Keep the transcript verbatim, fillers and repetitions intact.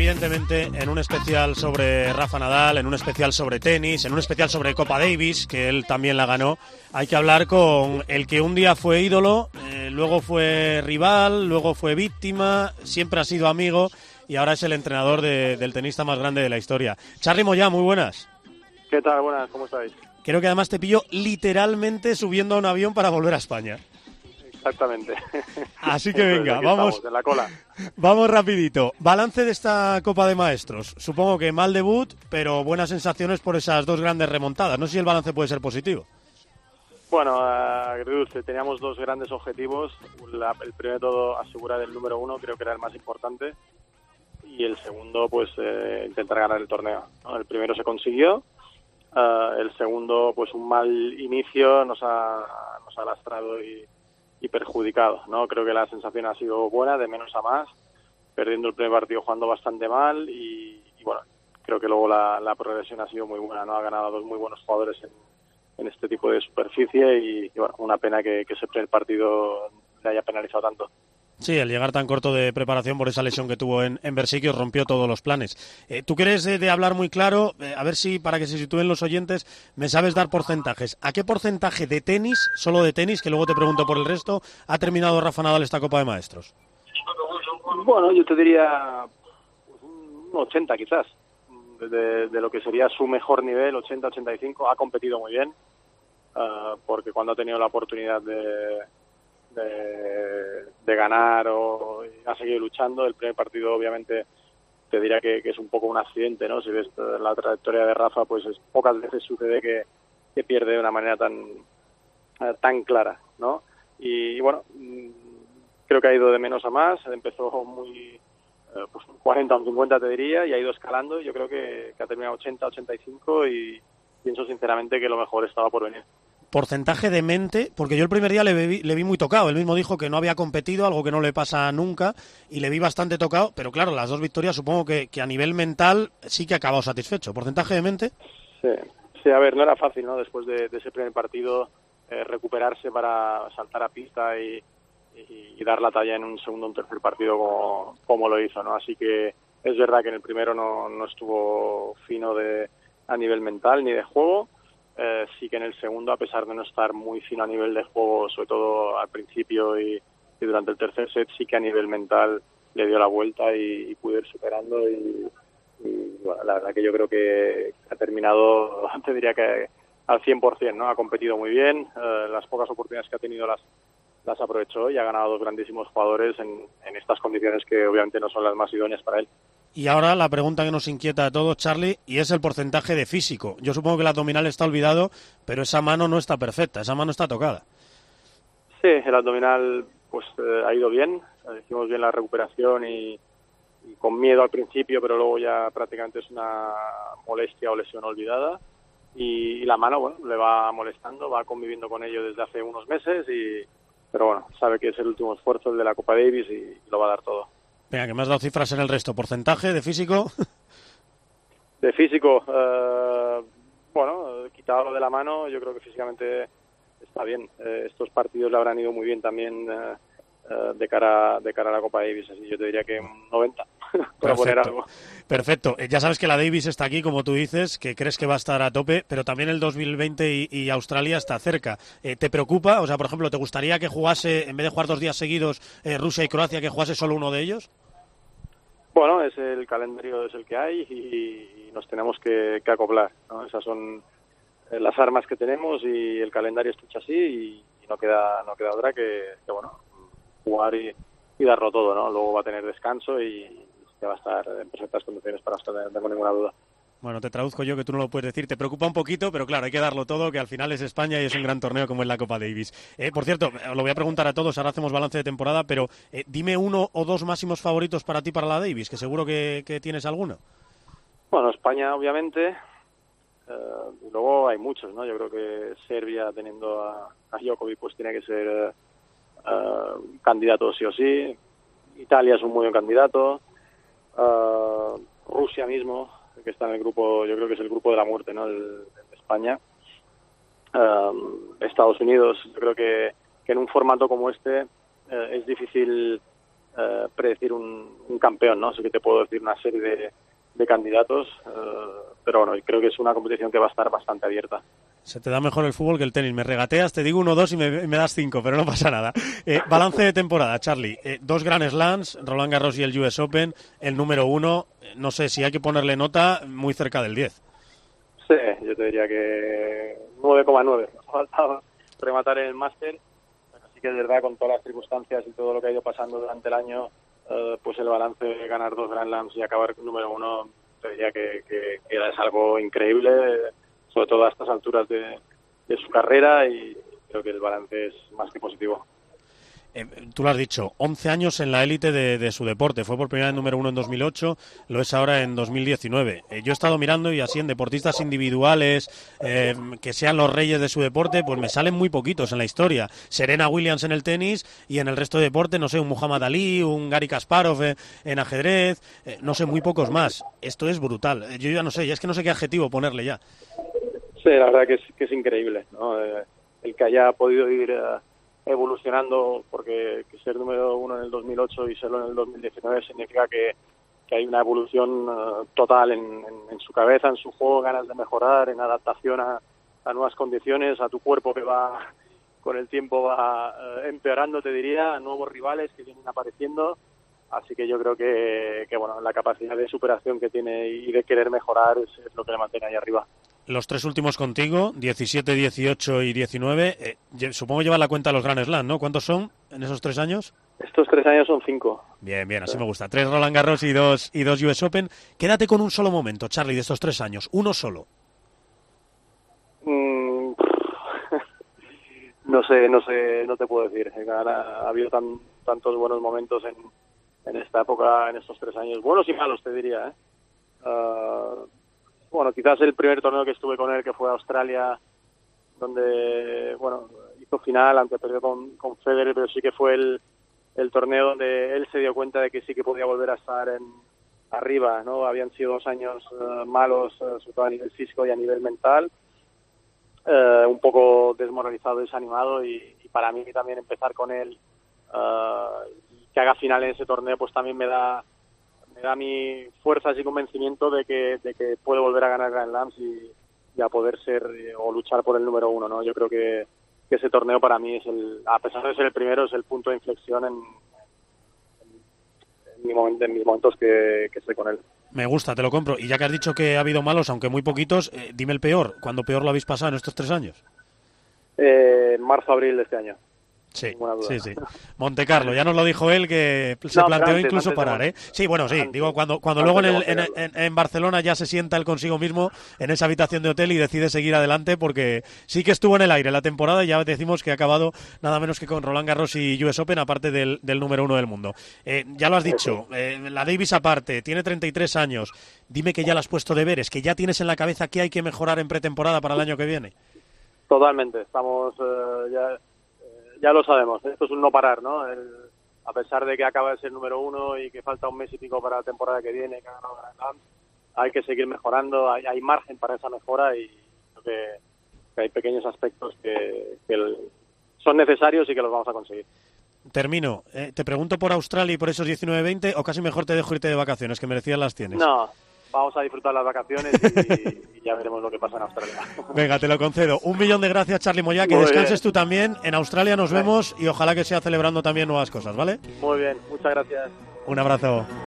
evidentemente, en un especial sobre Rafa Nadal, en un especial sobre tenis, en un especial sobre Copa Davis, que él también la ganó, hay que hablar con el que un día fue ídolo, eh, luego fue rival, luego fue víctima, siempre ha sido amigo y ahora es el entrenador de, del tenista más grande de la historia. Charly Moyá, muy buenas. ¿Qué tal? Buenas, ¿cómo estáis? Creo que además te pillo literalmente subiendo a un avión para volver a España. Exactamente. Así que venga, Aquí vamos estamos, en la cola. Vamos rapidito. Balance de esta Copa de Maestros. Supongo que mal debut, pero buenas sensaciones por esas dos grandes remontadas. No sé si el balance puede ser positivo. Bueno, agridulce. Teníamos dos grandes objetivos. La, el primero de todo, asegurar el número uno, creo que era el más importante. Y el segundo, pues, eh, intentar ganar el torneo, ¿no? El primero se consiguió. Uh, el segundo, pues, un mal inicio nos ha, nos ha lastrado y... y perjudicado, ¿no? Creo que la sensación ha sido buena, de menos a más, perdiendo el primer partido jugando bastante mal y, y bueno, creo que luego la, la progresión ha sido muy buena, ¿no? Ha ganado a dos muy buenos jugadores en, en este tipo de superficie y, y bueno, una pena que, que ese primer partido le haya penalizado tanto. Sí, el llegar tan corto de preparación por esa lesión que tuvo en, en Bersiquio rompió todos los planes. Eh, ¿Tú quieres de, de hablar muy claro? Eh, a ver si, para que se sitúen los oyentes, me sabes dar porcentajes. ¿A qué porcentaje de tenis, solo de tenis, que luego te pregunto por el resto, ha terminado Rafa Nadal esta Copa de Maestros? Bueno, yo te diría un ochenta quizás, de, de lo que sería su mejor nivel, ochenta ochenta y cinco. Ha competido muy bien, uh, porque cuando ha tenido la oportunidad de... De, de ganar o ha seguido luchando. El primer partido obviamente te diría que, que es un poco un accidente, ¿no? Si ves la trayectoria de Rafa, pues es, pocas veces sucede que, que pierde de una manera tan tan clara, ¿no? Y, y bueno, creo que ha ido de menos a más. Empezó muy eh, pues un cuarenta o un cincuenta te diría y ha ido escalando. Yo creo que, que ha terminado ochenta ochenta y cinco y pienso sinceramente que lo mejor estaba por venir. Porcentaje de mente, porque yo el primer día le vi, le vi muy tocado. Él mismo dijo que no había competido, algo que no le pasa nunca, y le vi bastante tocado, pero claro, las dos victorias supongo que, que a nivel mental sí que ha acabado satisfecho. ¿Porcentaje de mente? Sí, sí, a ver, no era fácil, ¿no? Después de, de ese primer partido, eh, recuperarse para saltar a pista y, y, y dar la talla en un segundo o un tercer partido como, como lo hizo, ¿no? Así que es verdad que en el primero no, no estuvo fino de, a nivel mental ni de juego. Eh, sí que en el segundo, a pesar de no estar muy fino a nivel de juego, sobre todo al principio y, y durante el tercer set, sí que a nivel mental le dio la vuelta y, y pudo ir superando y, y bueno, la verdad que yo creo que ha terminado, te diría que al cien por ciento, ¿no? Ha competido muy bien, eh, las pocas oportunidades que ha tenido las las aprovechó y ha ganado dos grandísimos jugadores en, en estas condiciones que obviamente no son las más idóneas para él. Y ahora la pregunta que nos inquieta a todos, Charly, y es el porcentaje de físico. Yo supongo que el abdominal está olvidado, pero esa mano no está perfecta, esa mano está tocada. Sí, el abdominal pues eh, ha ido bien, hicimos bien la recuperación y, y con miedo al principio, pero luego ya prácticamente es una molestia o lesión olvidada. Y, y la mano, bueno, le va molestando, va conviviendo con ello desde hace unos meses, y pero bueno, sabe que es el último esfuerzo, el de la Copa Davis, y lo va a dar todo. Venga, que me has dado cifras en el resto. ¿Porcentaje de físico? De físico, eh, bueno, quitarlo de la mano, yo creo que físicamente está bien. Eh, estos partidos le habrán ido muy bien también eh, eh, de cara de cara a la Copa Davis, así yo te diría que un noventa, para poner algo. Perfecto. Eh, ya sabes que la Davis está aquí, como tú dices, que crees que va a estar a tope, pero también el dos mil veinte y, y Australia está cerca. Eh, ¿Te preocupa? O sea, por ejemplo, ¿te gustaría que jugase, en vez de jugar dos días seguidos, eh, Rusia y Croacia, que jugase solo uno de ellos? Bueno, es el calendario, es el que hay y, y nos tenemos que, que acoplar, ¿no? Esas son las armas que tenemos y el calendario está hecho así y, y no queda no queda otra que, que bueno, jugar y, y darlo todo, ¿no? Luego va a tener descanso y que va a estar en perfectas condiciones para estar, no tengo ninguna duda. Bueno, te traduzco yo, que tú no lo puedes decir. Te preocupa un poquito, pero claro, hay que darlo todo, que al final es España y es un gran torneo como es la Copa Davis. Eh, por cierto, lo voy a preguntar a todos, ahora hacemos balance de temporada, pero eh, dime uno o dos máximos favoritos para ti para la Davis, que seguro que, que tienes alguno. Bueno, España, obviamente. Eh, y luego hay muchos, ¿no? Yo creo que Serbia, teniendo a, a Djokovic, pues tiene que ser eh, uh, candidato sí o sí. Italia es un muy buen candidato. Uh, Rusia mismo, que está en el grupo, yo creo que es el grupo de la muerte, ¿no? El, el de España. Uh, Estados Unidos, yo creo que, que en un formato como este uh, es difícil eh, predecir un, un campeón, ¿no? Así que te puedo decir una serie de, de candidatos, eh, pero bueno, creo que es una competición que va a estar bastante abierta. Se te da mejor el fútbol que el tenis. Me regateas, te digo uno, dos y me, me das cinco, pero no pasa nada. Eh, balance de temporada, Charly. Eh, dos Grand Slams, Roland Garros y el U S Open, el número uno. Eh, no sé si hay que ponerle nota, muy cerca del diez. Sí, yo te diría que nueve coma nueve. Nos faltaba rematar en el máster. Así que es verdad, con todas las circunstancias y todo lo que ha ido pasando durante el año, eh, pues el balance de ganar dos Grand Slams y acabar con número uno, te diría que, que, que es algo increíble, sobre todo a estas alturas de, de su carrera, y creo que el balance es más que positivo. Eh, tú lo has dicho, once años en la élite de, de su deporte. Fue por primera vez número uno en dos mil ocho, lo es ahora en dos mil diecinueve. Eh, yo he estado mirando y así en deportistas individuales, eh, que sean los reyes de su deporte, pues me salen muy poquitos en la historia. Serena Williams en el tenis y en el resto de deporte, no sé, un Muhammad Ali, un Garry Kasparov eh, en ajedrez, eh, no sé, muy pocos más. Esto es brutal. Eh, yo ya no sé, ya es que no sé qué adjetivo ponerle ya. Sí, la verdad que es, que es increíble, ¿no? Eh, el que haya podido ir uh, evolucionando, porque que ser número uno en el dos mil ocho y serlo en el dos mil diecinueve significa que, que hay una evolución uh, total en, en, en su cabeza, en su juego, ganas de mejorar, en adaptación a, a nuevas condiciones, a tu cuerpo que va con el tiempo va uh, empeorando, te diría, a nuevos rivales que vienen apareciendo. Así que yo creo que, que bueno, la capacidad de superación que tiene y de querer mejorar es, es lo que le mantiene ahí arriba. Los tres últimos contigo, diecisiete, dieciocho y diecinueve, eh, supongo llevar la cuenta a los Grand Slam, ¿no? ¿Cuántos son en esos tres años? Estos tres años son cinco. Bien, bien, así sí. Me gusta. Tres Roland Garros y dos, y dos U S Open. Quédate con un solo momento, Charly, de estos tres años. Uno solo. Mm, no sé, no sé, no te puedo decir. Ha, ha habido tan, tantos buenos momentos en, en esta época, en estos tres años. Buenos y malos, te diría, ¿eh? Uh, bueno, quizás el primer torneo que estuve con él, que fue a Australia, donde, bueno, hizo final, aunque perdió con, con Federer, pero sí que fue el, el torneo donde él se dio cuenta de que sí que podía volver a estar en arriba, ¿no? Habían sido dos años uh, malos, uh, sobre todo a nivel físico y a nivel mental, uh, un poco desmoralizado, desanimado, y, y para mí también empezar con él, uh, que haga final en ese torneo, pues también me da me da mi fuerzas y convencimiento de que de que puede volver a ganar Grand Slams y, y a poder ser o luchar por el número uno, ¿no? Yo creo que, que ese torneo para mí es el, a pesar de ser el primero, es el punto de inflexión en, en, mi momento, en mis momentos que, que estoy con él. Me gusta, te lo compro. Y ya que has dicho que ha habido malos, aunque muy poquitos, eh, dime el peor. ¿Cuándo peor lo habéis pasado en estos tres años? Eh, en marzo, abril de este año. Sí, sí, sí. Monte Carlo, ya nos lo dijo él, que se no, planteó antes, incluso antes parar, ¿eh? Sí, bueno, sí, antes, digo, cuando cuando luego en, el, en, en, en Barcelona ya se sienta él consigo mismo en esa habitación de hotel y decide seguir adelante, porque sí que estuvo en el aire la temporada y ya decimos que ha acabado nada menos que con Roland Garros y U S Open, aparte del, del número uno del mundo. Eh, ya lo has dicho, eh, la Davis aparte, tiene treinta y tres años, dime que ya la has puesto deberes, que ya tienes en la cabeza qué hay que mejorar en pretemporada para el año que viene. Totalmente, estamos uh, ya... Ya lo sabemos, esto es un no parar, ¿no? El, a pesar de que acaba de ser número uno y que falta un mes y pico para la temporada que viene, que ha ganado Grand Slam, hay que seguir mejorando, hay, hay margen para esa mejora y creo que, que hay pequeños aspectos que, que el, son necesarios y que los vamos a conseguir. Termino. Eh, te pregunto por Australia y por esos diecinueve veinte, o casi mejor te dejo irte de vacaciones, que merecidas las tienes. No, vamos a disfrutar las vacaciones y, y ya veremos lo que pasa en Australia. Venga, te lo concedo. Un millón de gracias, Charly Moyá, que Muy descanses bien. Tú también. En Australia nos vemos y ojalá que sea celebrando también nuevas cosas, ¿vale? Muy bien, muchas gracias. Un abrazo.